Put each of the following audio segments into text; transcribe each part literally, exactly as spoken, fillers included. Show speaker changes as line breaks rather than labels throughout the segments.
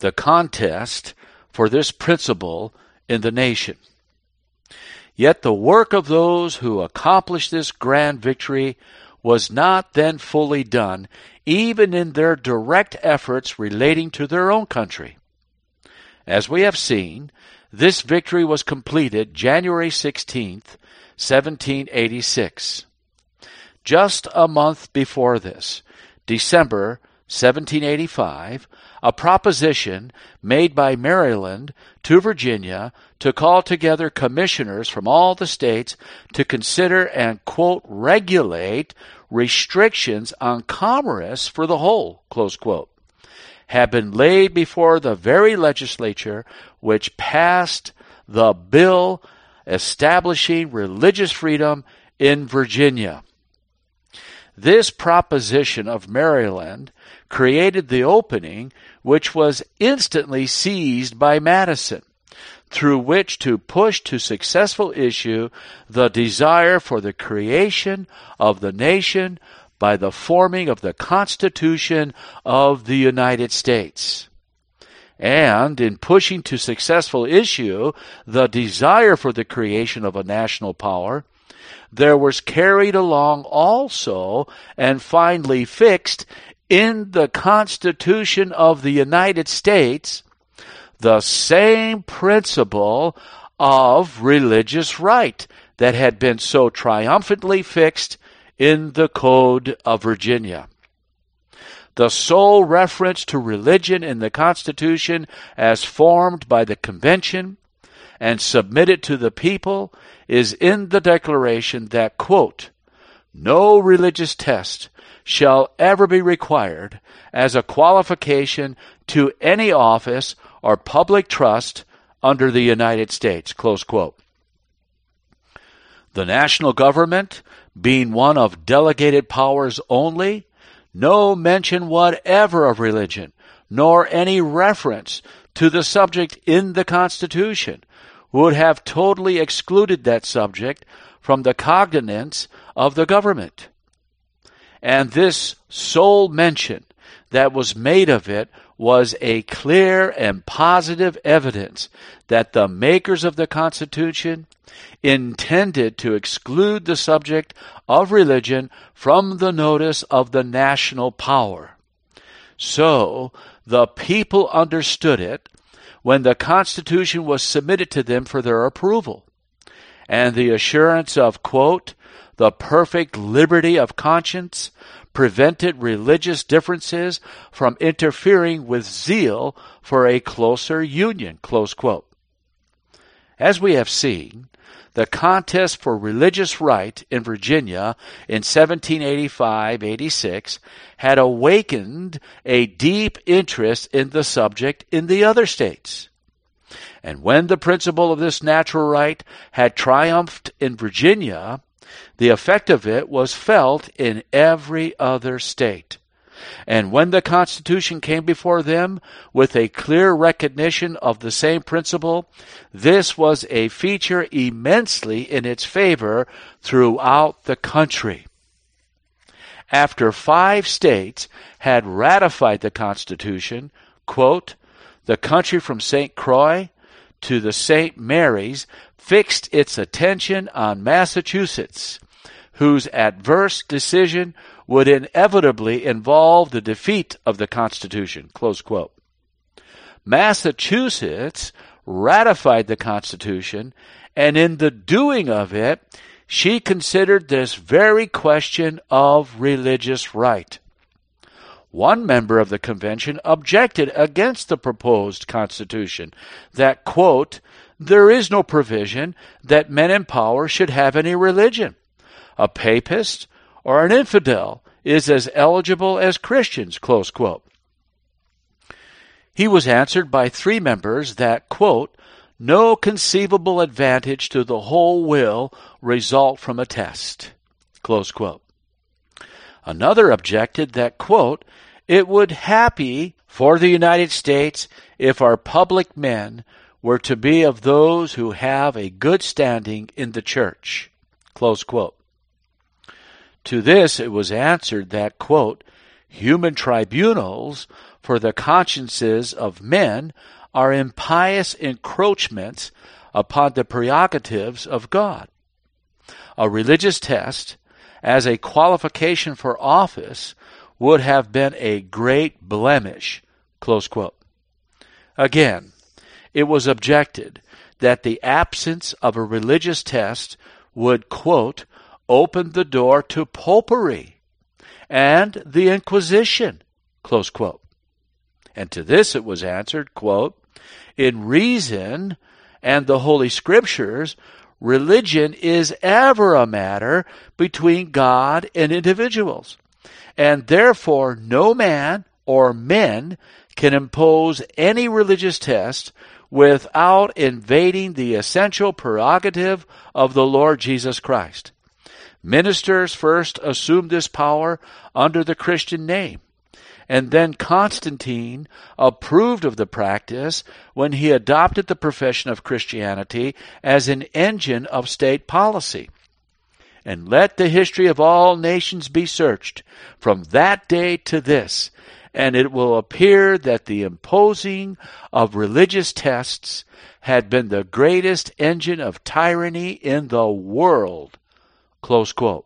the contest for this principle in the nation. Yet the work of those who accomplished this grand victory was not then fully done, even in their direct efforts relating to their own country. As we have seen, this victory was completed January sixteenth, seventeen eighty-six. Just a month before this, December seventeen eighty-five, a proposition made by Maryland to Virginia to call together commissioners from all the states to consider and, quote, regulate restrictions on commerce for the whole, close quote, had been laid before the very legislature which passed the bill establishing religious freedom in Virginia. This proposition of Maryland created the opening which was instantly seized by Madison, through which to push to successful issue the desire for the creation of the nation by the forming of the Constitution of the United States. And in pushing to successful issue the desire for the creation of a national power, there was carried along also and finally fixed in the Constitution of the United States the same principle of religious right that had been so triumphantly fixed in the Code of Virginia. The sole reference to religion in the Constitution as formed by the Convention and submitted to the people is in the declaration that, quote, no religious test shall ever be required as a qualification to any office or public trust under the United States, close quote. The national government, being one of delegated powers only, no mention whatever of religion, nor any reference to the subject in the Constitution, would have totally excluded that subject from the cognizance of the government. And this sole mention that was made of it was a clear and positive evidence that the makers of the Constitution intended to exclude the subject of religion from the notice of the national power. So the people understood it when the Constitution was submitted to them for their approval, and the assurance of, quote, the perfect liberty of conscience prevented religious differences from interfering with zeal for a closer union, close quote. As we have seen, the contest for religious right in Virginia in seventeen eighty-five eighty-six had awakened a deep interest in the subject in the other states. And when the principle of this natural right had triumphed in Virginia, the effect of it was felt in every other state. And when the Constitution came before them with a clear recognition of the same principle, this was a feature immensely in its favor throughout the country. After five states had ratified the Constitution, quote, the country from Saint Croix to the Saint Mary's fixed its attention on Massachusetts, whose adverse decision would inevitably involve the defeat of the Constitution, close quote. Massachusetts ratified the Constitution, and in the doing of it, she considered this very question of religious right. One member of the convention objected against the proposed Constitution that, quote, there is no provision that men in power should have any religion. A papist or an infidel is as eligible as Christians, close quote. He was answered by three members that, quote, no conceivable advantage to the whole will result from a test, close quote. Another objected that, quote, it would happy for the United States if our public men were to be of those who have a good standing in the church, close quote. To this it was answered that, quote, human tribunals for the consciences of men are impious encroachments upon the prerogatives of God. A religious test as a qualification for office would have been a great blemish." Close quote. Again, it was objected that the absence of a religious test would, quote, "open the door to popery and the Inquisition," close quote. And to this it was answered, quote, "In reason and the Holy Scriptures, religion is ever a matter between God and individuals, and therefore no man or men can impose any religious test without invading the essential prerogative of the Lord Jesus Christ. Ministers first assumed this power under the Christian name, and then Constantine approved of the practice when he adopted the profession of Christianity as an engine of state policy. And let the history of all nations be searched from that day to this, and it will appear that the imposing of religious tests had been the greatest engine of tyranny in the world." Close quote.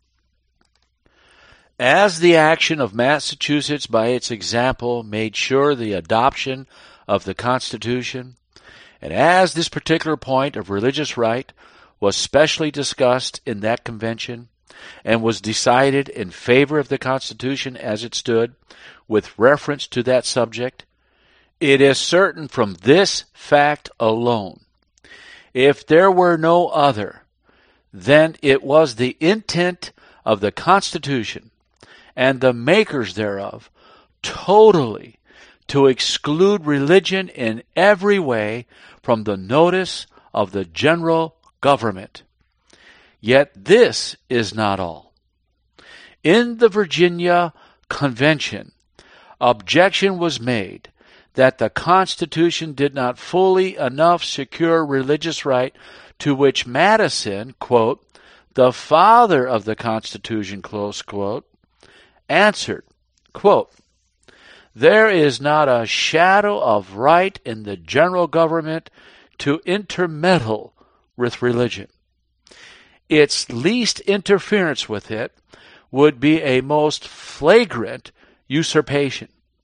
As the action of Massachusetts by its example made sure the adoption of the Constitution, and as this particular point of religious right was specially discussed in that convention and was decided in favor of the Constitution as it stood with reference to that subject, it is certain from this fact alone, if there were no other, then it was the intent of the Constitution and the makers thereof totally to exclude religion in every way from the notice of the general government. Yet this is not all. In the Virginia Convention, objection was made that the Constitution did not fully enough secure religious right, to which Madison, quote, "the father of the Constitution," close quote, answered, quote, "There is not a shadow of right in the general government to intermeddle with religion. Its least interference with it would be a most flagrant usurpation.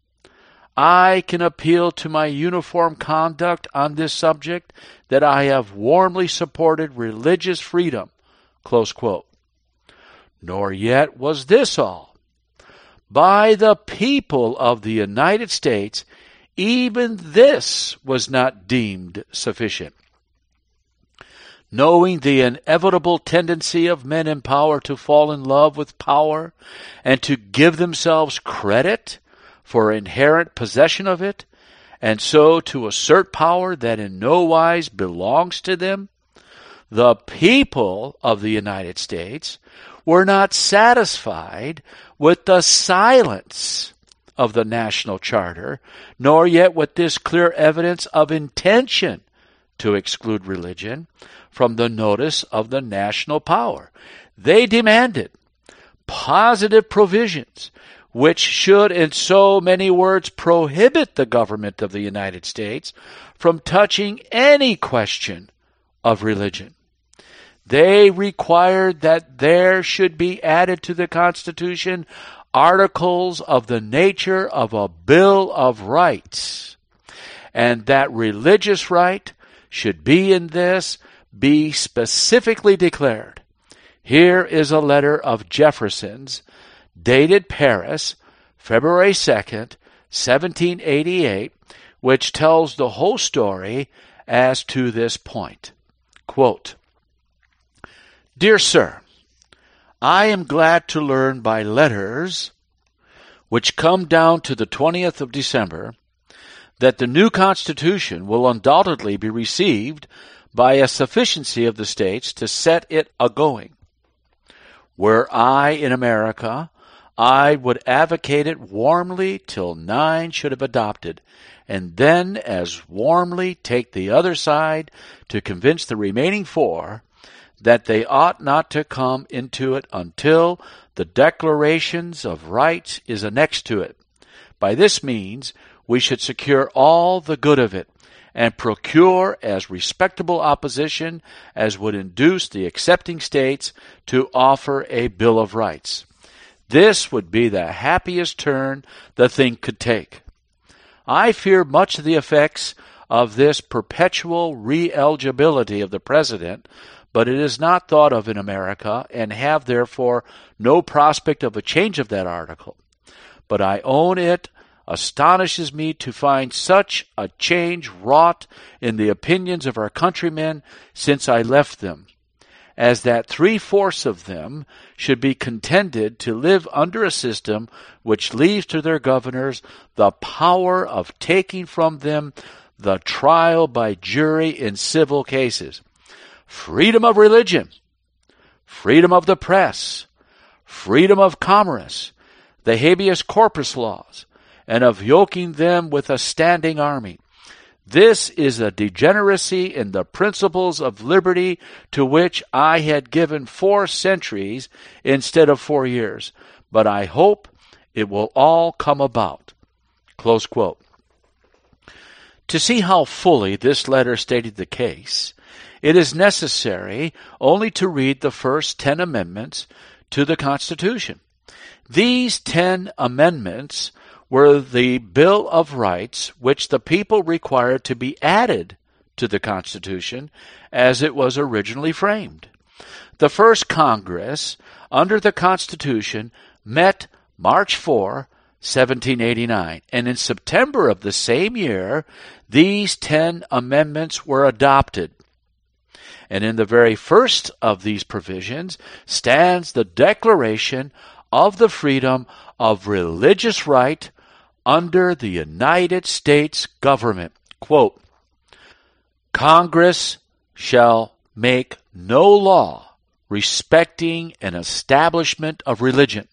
I can appeal to my uniform conduct on this subject that I have warmly supported religious freedom," close quote. Nor yet was this all. By the people of the United States, even this was not deemed sufficient. Knowing the inevitable tendency of men in power to fall in love with power and to give themselves credit for inherent possession of it, and so to assert power that in no wise belongs to them, the people of the United States were not satisfied with the silence of the National Charter, nor yet with this clear evidence of intention to exclude religion from the notice of the national power. They demanded positive provisions which should, in so many words, prohibit the government of the United States from touching any question of religion. They required that there should be added to the Constitution articles of the nature of a Bill of Rights, and that religious right should be in this be specifically declared. Here is a letter of Jefferson's, dated Paris, February second, seventeen eighty-eight, which tells the whole story as to this point. Quote, "Dear Sir, I am glad to learn by letters which come down to the twentieth of December that the new Constitution will undoubtedly be received by a sufficiency of the states to set it a-going. Were I in America, I would advocate it warmly till nine should have adopted, and then as warmly take the other side to convince the remaining four that they ought not to come into it until the Declarations of Rights is annexed to it, By this means, we should secure all the good of it, and procure as respectable opposition as would induce the accepting states to offer a Bill of Rights. This would be the happiest turn the thing could take. I fear much the effects of this perpetual re-eligibility of the President, but it is not thought of in America, and have therefore no prospect of a change of that article. But I own it astonishes me to find such a change wrought in the opinions of our countrymen since I left them, as that three-fourths of them should be contented to live under a system which leaves to their governors the power of taking from them the trial by jury in civil cases. Freedom of religion, freedom of the press, freedom of commerce, the habeas corpus laws, and of yoking them with a standing army. This is a degeneracy in the principles of liberty to which I had given four centuries instead of four years, but I hope it will all come about." Close quote. To see how fully this letter stated the case, it is necessary only to read the first ten amendments to the Constitution. These ten amendments were the Bill of Rights which the people required to be added to the Constitution as it was originally framed. The first Congress under the Constitution met March fourth, seventeen eighty-nine, and in September of the same year, these ten amendments were adopted. And in the very first of these provisions stands the declaration of the freedom of religious right under the United States government. Quote, "Congress shall make no law respecting an establishment of religion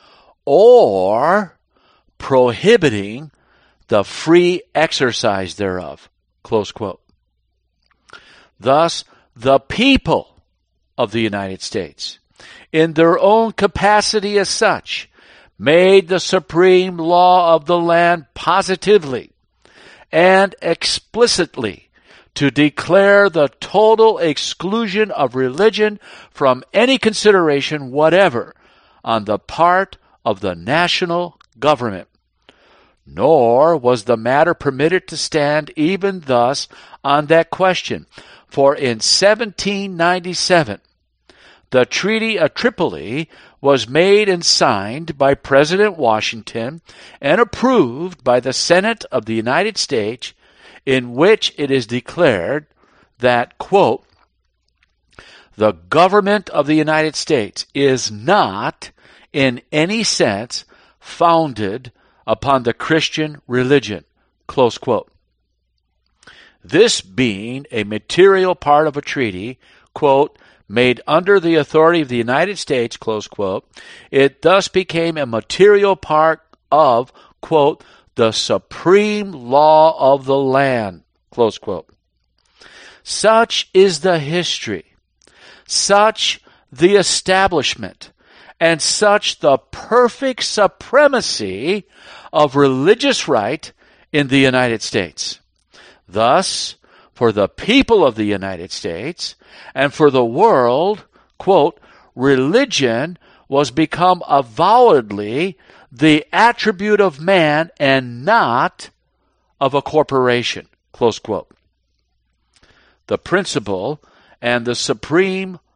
or prohibiting the free exercise thereof." Close quote. Thus, the people of the United States, in their own capacity as such, made the supreme law of the land positively and explicitly to declare the total exclusion of religion from any consideration whatever on the part of the national government. Nor was the matter permitted to stand even thus on that question, for in seventeen ninety-seven, the Treaty of Tripoli was made and signed by President Washington and approved by the Senate of the United States, in which it is declared that, quote, "The government of the United States is not in any sense founded upon the Christian religion," close quote. This being a material part of a treaty, quote, "made under the authority of the United States," close quote, it thus became a material part of, quote, "the supreme law of the land," close quote. Such is the history, such the establishment, and such the perfect supremacy of religious right in the United States. Thus, for the people of the United States and for the world, quote, "religion was become avowedly the attribute of man and not of a corporation," close quote. The principal and the supreme